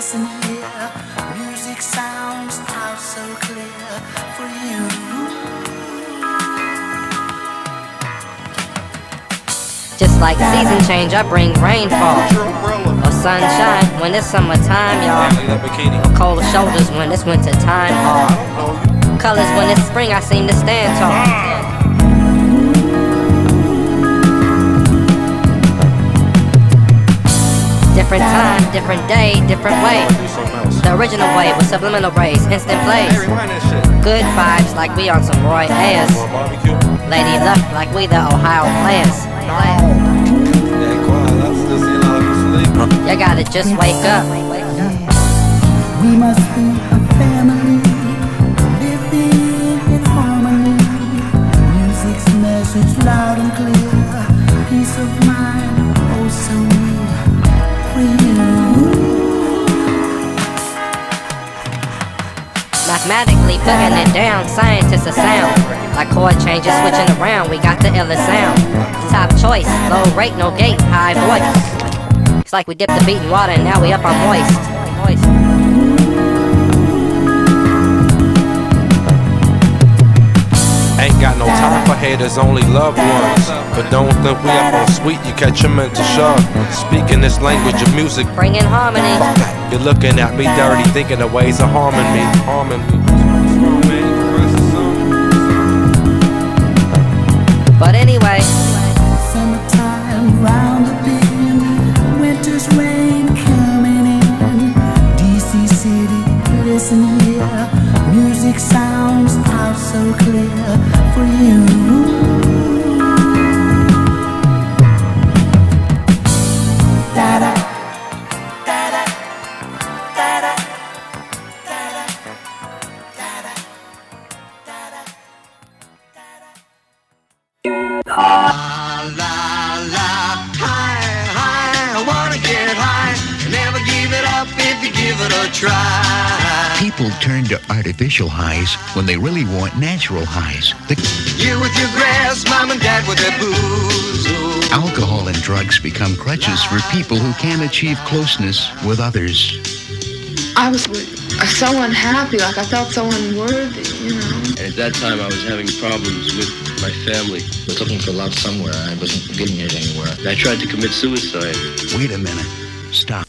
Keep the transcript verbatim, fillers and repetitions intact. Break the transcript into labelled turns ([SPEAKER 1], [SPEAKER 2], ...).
[SPEAKER 1] listen here, music sounds out so clear for you.
[SPEAKER 2] Just like season change, I bring rainfall or sunshine when it's summertime, y'all. Or cold shoulders when it's winter time, or colors when it's spring, I seem to stand tall. Different time, different day, different way. The original way with subliminal rays, instant plays. Good vibes like we on some Roy Ayers. Lady luck like we the Ohio players. You gotta just wake up.
[SPEAKER 1] We must be a family, living in harmony. Music's message loud and clear. Peace of mind, oh so near for you.
[SPEAKER 2] Mathematically putting it down, scientists are sound. Like chord changes switching around, we got the illest sound. Top choice, low rate, no gate, high voice. It's like we dipped the beat in water and now we up on moist. moist.
[SPEAKER 3] Ain't got no time for haters, only loved ones. But don't think we up on sweet, you catch a mental shove. Speaking this language of music,
[SPEAKER 2] bringing harmony.
[SPEAKER 3] You're looking at me dirty, thinking of ways of harming me. Harming me.
[SPEAKER 2] But anyway,
[SPEAKER 1] summertime round the bend, winter's rain coming in. D C City, listen here, music sounds out so clear for you. Da-da, da-da, da-da, da-da, da-da, da-da, da-da.
[SPEAKER 4] La la la, high, high, I wanna get high. Never give it up if you give it a try.
[SPEAKER 5] People turn to artificial highs when they really want natural highs. The
[SPEAKER 4] You with your grass, mom and dad with their booze. Ooh.
[SPEAKER 5] alcohol and drugs become crutches for people who can't achieve closeness with others.
[SPEAKER 6] I was so unhappy, like I felt so unworthy, you know.
[SPEAKER 7] At that time, I was having problems with my family. I was looking for love somewhere. I wasn't getting it anywhere. I tried to commit suicide.
[SPEAKER 5] Wait a minute. Stop.